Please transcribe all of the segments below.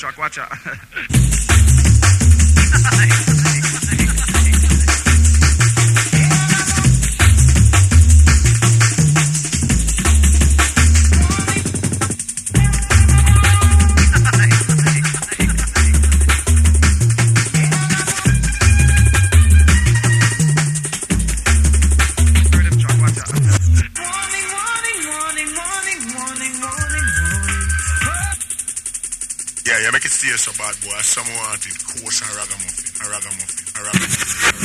truck, watch out. Yeah, make it stay so bad, boy. Someone wanted coarse and ragamuffin.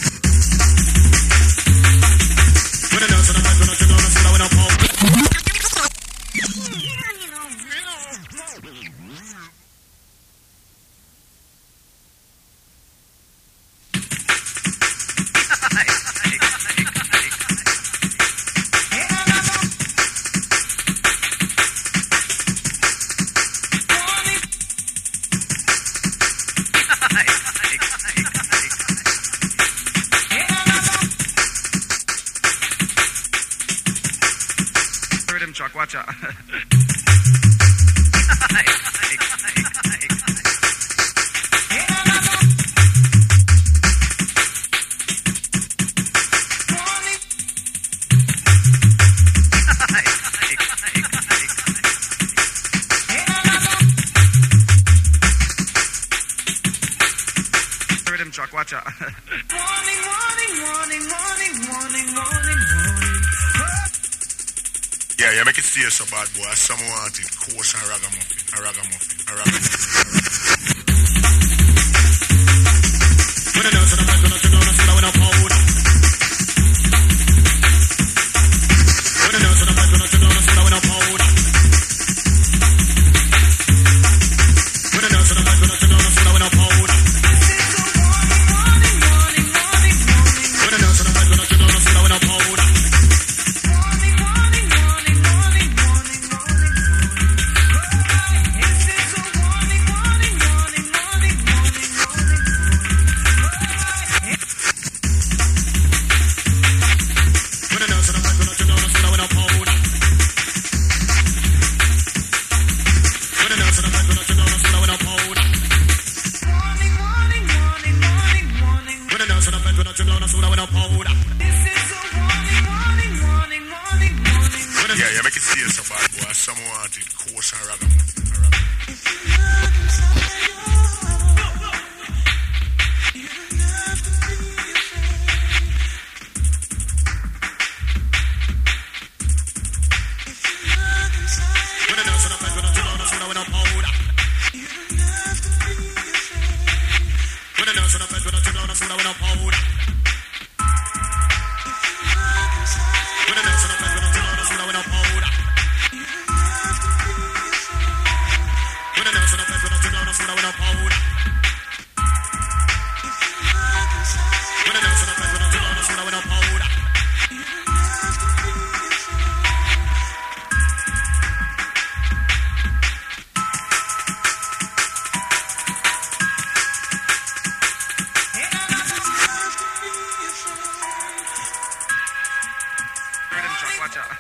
Truck, watch out. Truck, watch out. Yeah, make it stay so bad, boy. Someone wanted coarse and ragamuffin. Yeah, make it stay so bad, boy. Someone wanted coarse and ragamuffin. Watch out.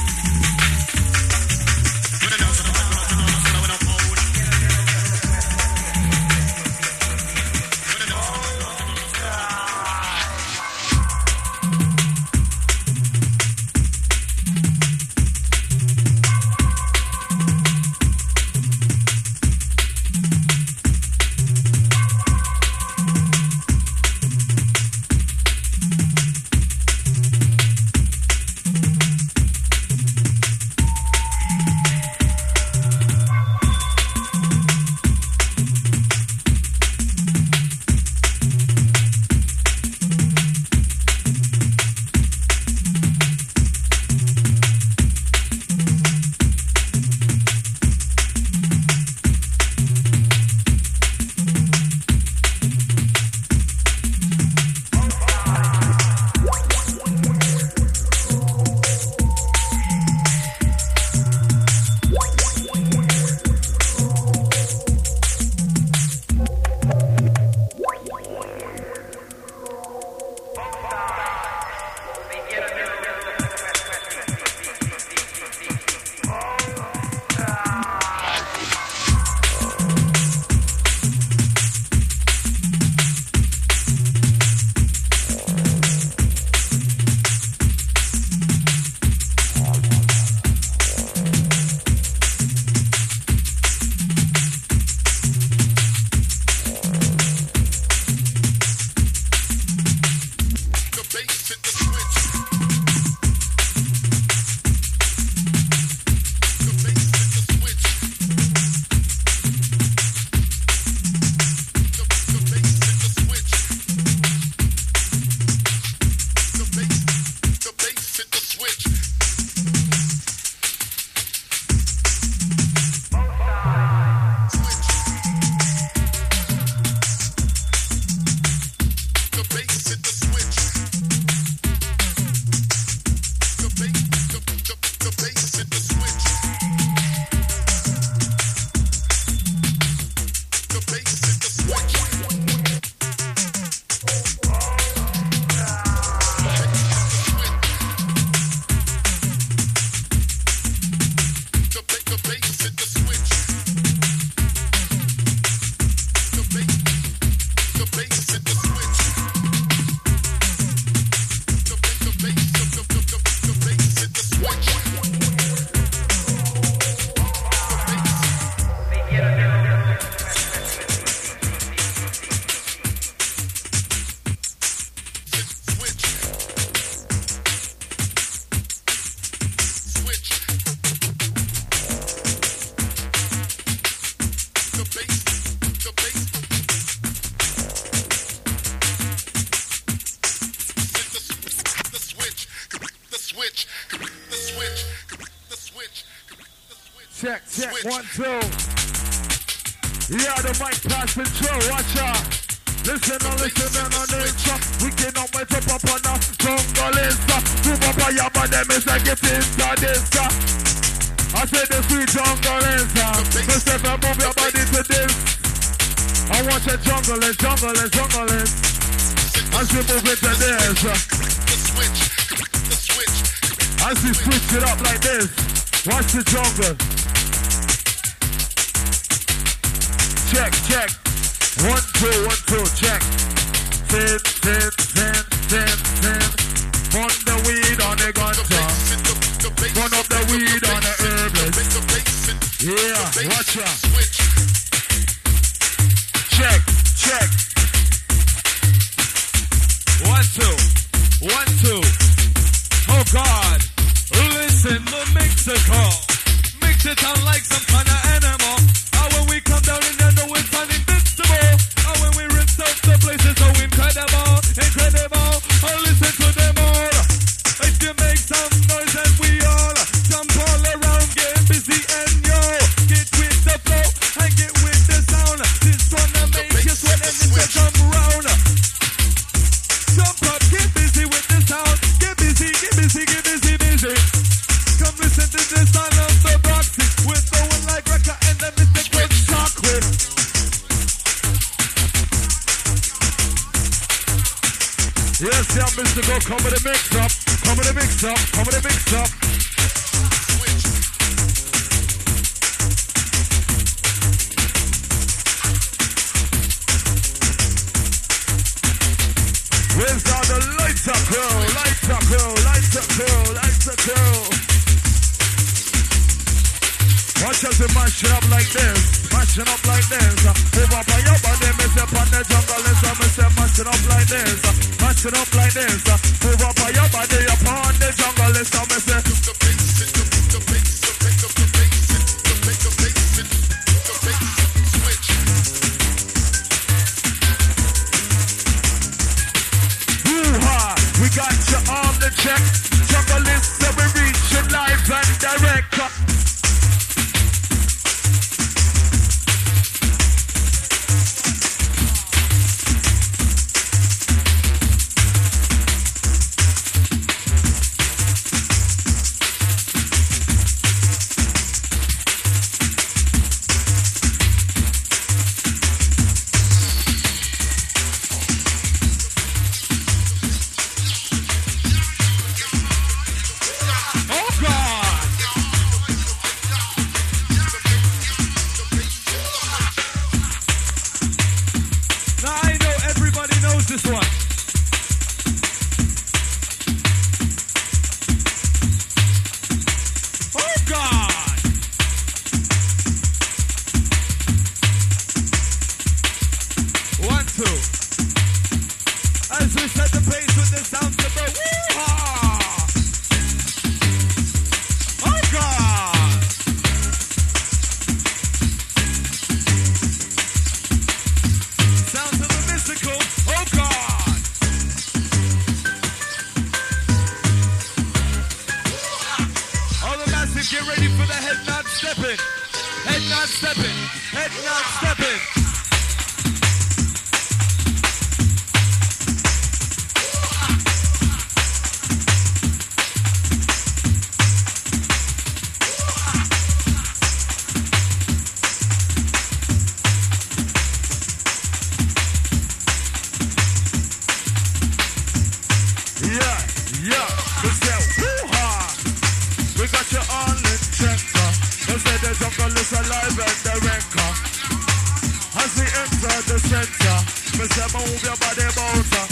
Check, 1, 2. Yeah, the mic pass control, watch out. Listen and listen and on the intro. We cannot wait to pop on the jungle insta. Move up on your body, is like it insta this. I said the sweet jungle insta. So step and move your body to this. I want your jungle and jungle and jungle and as you move it to this. As you switch it up like this. Watch the jungle. Check, check. 1, 2, 1, 2, check. Tin. Burn the weed on the ganja. Burn up the weed on the herbalist. Yeah, watch out. Check. 1, 2. 1, 2. Oh God. Listen, the Mexico. Mix it out like some kind of animal. And when we come down in there, know it's uninvincible. And when we rinse out the place, it's so incredible. Oh, listen to them all. If you make some noise and we all jump all around, get busy and yo, get with the flow and get with the sound. This gonna make you sweat and this jump round. Jump up, get busy with the sound. Get busy. Come listen to the sound of the boxing. We're throwing like record and then Mr. Quick Chocolate. Yes, yeah, Mr. Go, come with the mix up. Just to mash it up like this, mash it up like this. Move up on your body, me say on the jungle is me say mash it up like this, mash it up like this. Move up on your body, upon the jungle is me say. Woo-ha, we got you on the check. Jungle is so we reach it live and direct. This one. Oh God! One, two. As we set the pace with the sound of the woo-ha! Oh God! Sounds of the mystical. Oh God! All the massive, get ready for the head nod stepping. Head nod stepping. Head nod stepping. Alive and direct. As we enter the center, we say move your body bouncer.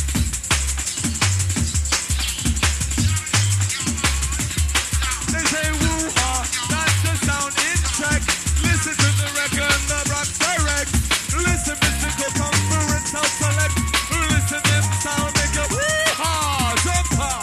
They say woo-ha, that's the sound in check. Listen to the record, the Brock's direct. Listen, mystical conference, how select. Listen them sound, make it woo-ha, jump out.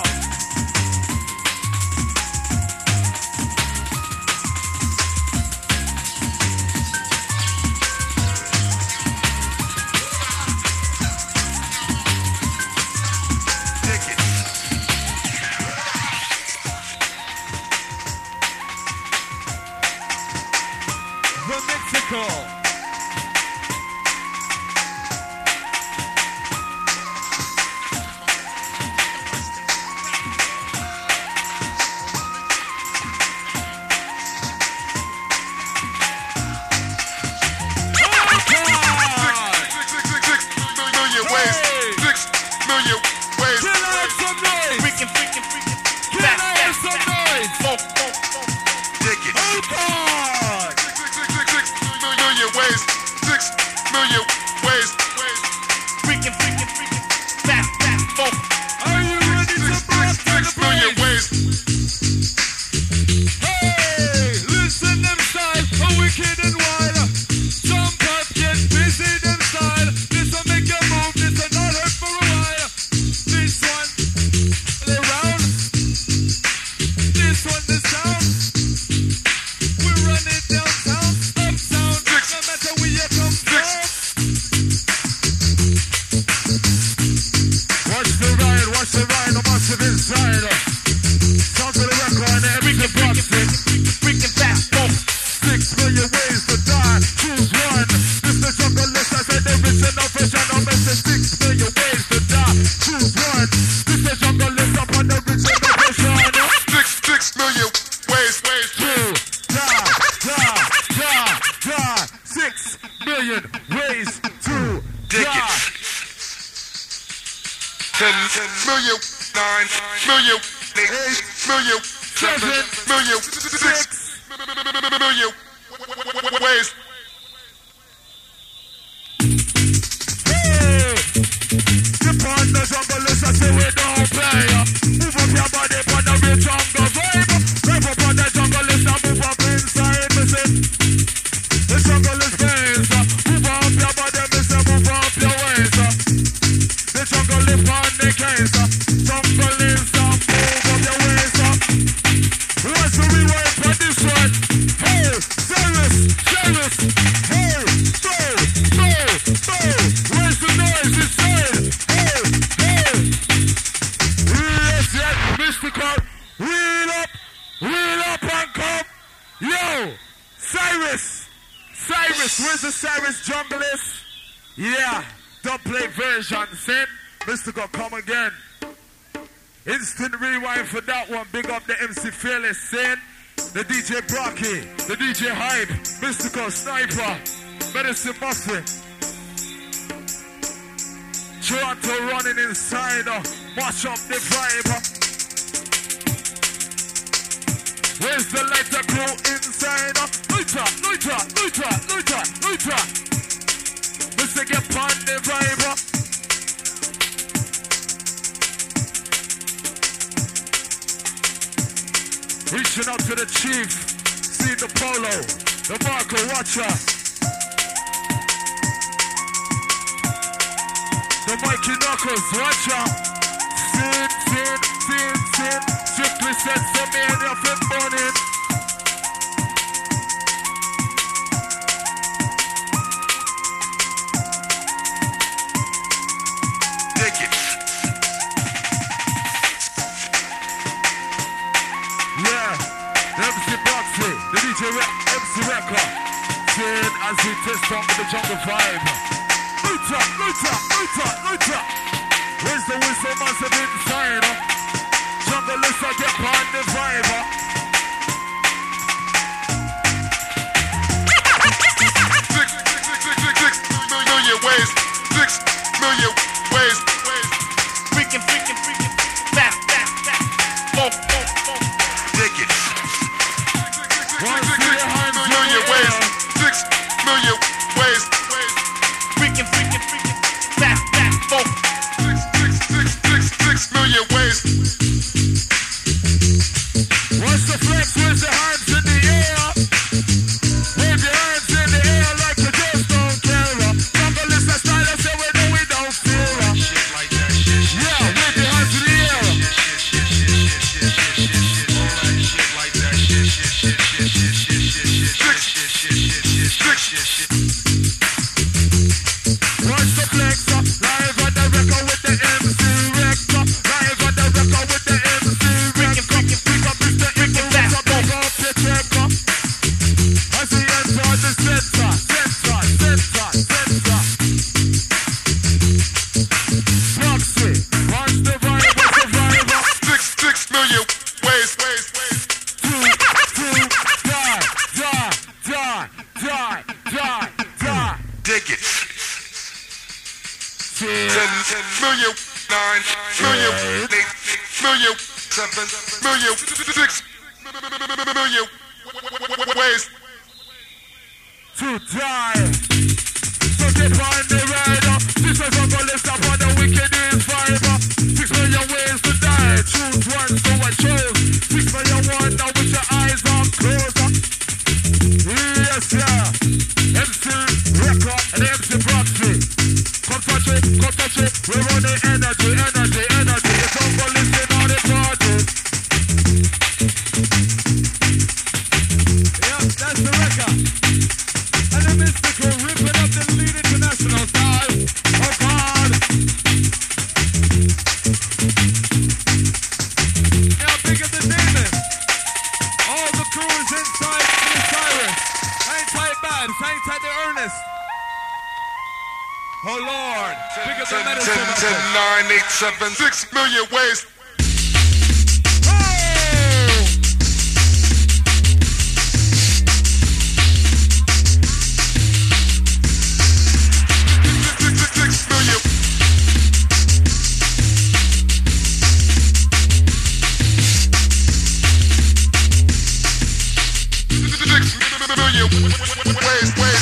Move up on the jungle, let's move up inside, listen. Yo, Cyrus, where's the Cyrus junglist? Yeah, don't play version, sin. Mystical, come again. Instant rewind for that one. Big up the MC Fearless, sin. The DJ Brocky, the DJ Hype, Mystical Sniper, Medicine Muffin. Toronto running inside, mash up the vibe. Where's the lighter crew inside? Lucha. Mr. Get on the vibe. Reaching out to the chief, see the Polo, the Marco Watcher, the Mikey Knuckles Watcher. Sin. Strictly said for me and your fit morning. Take it. Yeah, the MC Boxy, the DJ MC Record. Sin as we test on with the jungle vibe. Lucha. Where's the whistle massive inside? Jungle listen, get on the vibe. 6 million ways. 6 million ways. Freaking, fast. Take it. 1 million ways. 6 million ways. Freaking, fast. 6 million ways. What's the flex? Where's the hands in the air? Wave your hands in the air like you just don't care. Jungle is a style, I say we know we don't fear. Shit like that. Shit. Yeah, wave your hands in the air. Shit like that. What's the flex? Live on the record with the MC Rector. Live on the record with the MC Rector. Pick up Mr. Eagle, pick up your checker. As he enters the center. Proxy, what's the vibe? 6 million ways. 2, die. Dig it. 10 10 million, 9 million, 8 million, 7 million, 6 million ways. to die. So get on the rider. This is a list up on the wickedest fiber. 6 million ways to die. Choose one, so I chose. 6 million one, now with your eyes on closer. Yes, yeah. MC Record and MC Proxy. Come touch it. We're running energy. It's all for listening on the party. Yep, that's the record. And the Mystical ripping up the lead international style. Oh God. Now bigger than Damon. All the crew is inside the Cyrus. Ain't tight bad, ain't tight the earnest. Oh Lord. Bigger than 10, medicine. 9, 8, 7, 6 million ways. Oh! 6 million. 6 million ways.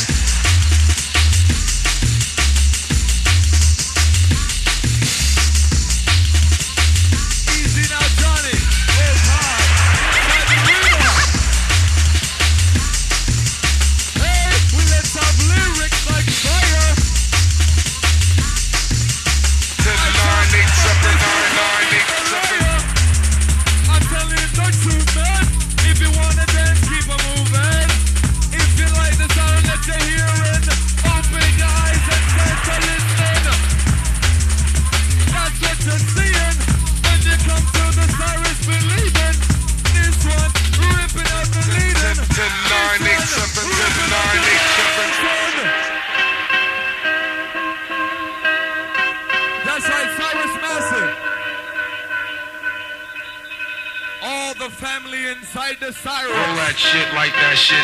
inside the siren. Roll that shit like that shit.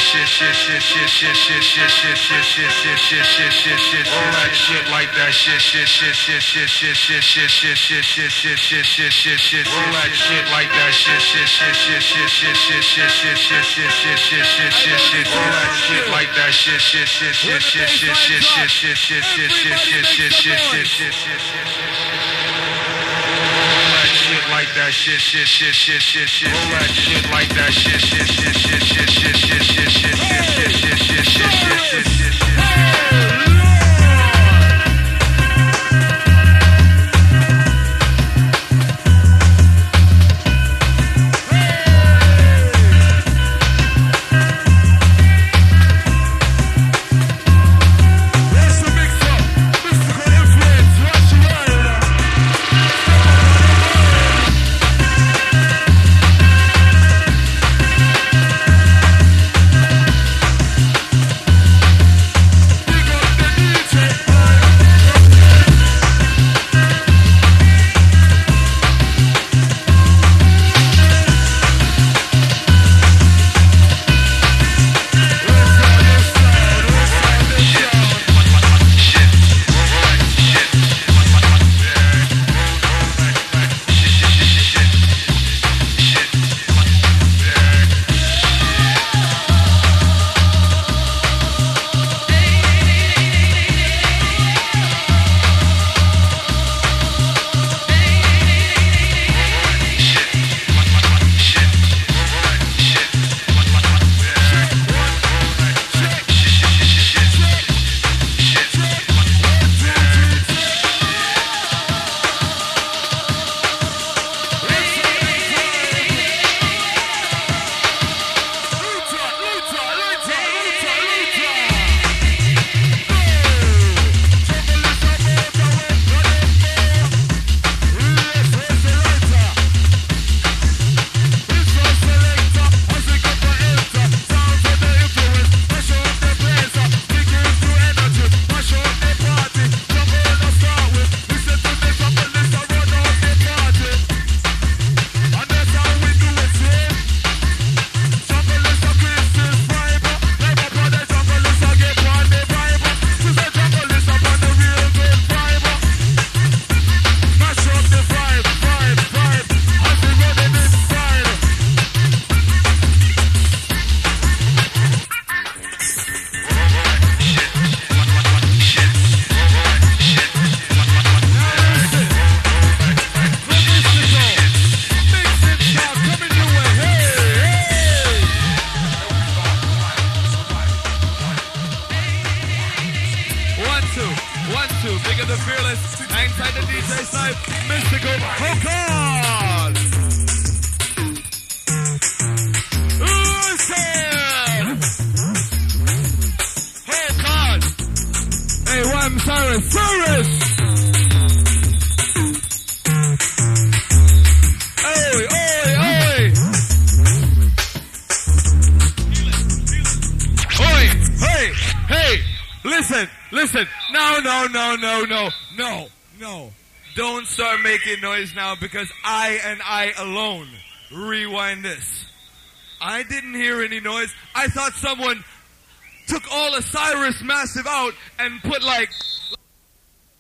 Roll that shit like that shit. Roll that shit like that shit. Roll that shit like that shit. Like that shit, roll that shit like that No. Don't start making noise now because I alone rewind this. I didn't hear any noise. I thought someone took all Osiris Massive out and put like